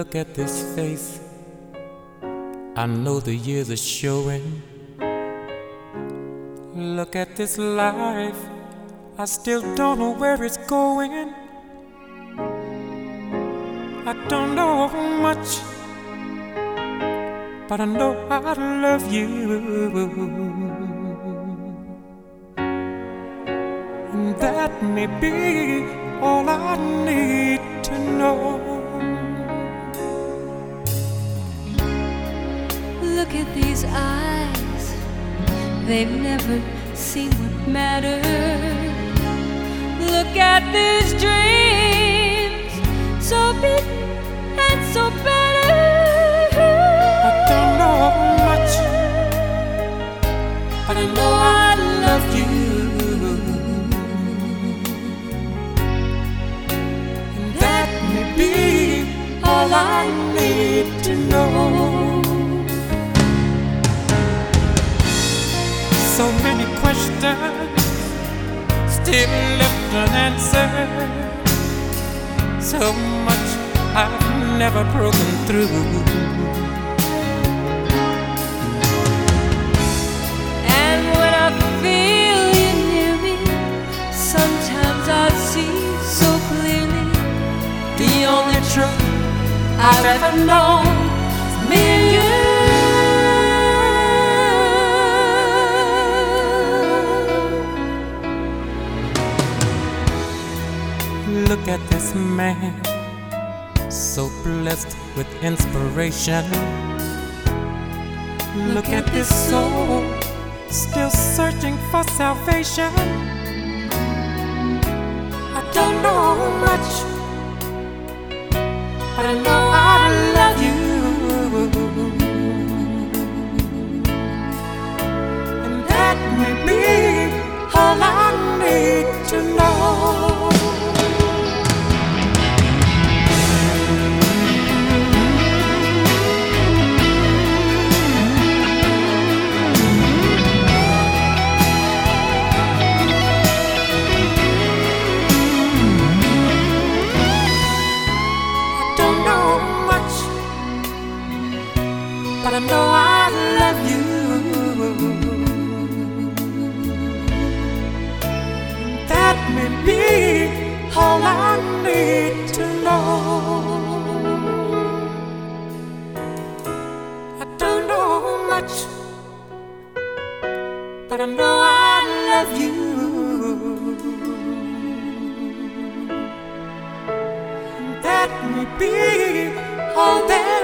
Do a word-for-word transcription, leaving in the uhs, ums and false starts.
Look at this face, I know the years are showing. Look at this life, I still don't know where it's going. I don't know much, but I know I love you. And that may be all I need to know. Look at these eyes, they've never seen what matters. Look at these dreams, so big and so better. I don't know much, but I know I love you. And that may be all I need to know. So many questions still left unanswered. So much I've never broken through. And when I feel you near me, sometimes I see so clearly the only truth I've ever known is me and you. Look at this man, so blessed with inspiration. Look at this soul, still searching for salvation. I don't know much, but I know I love you. And that may be all I need to know. But I know I love you. That may be all I need to know. I don't know much, but I know I love you. That may be all that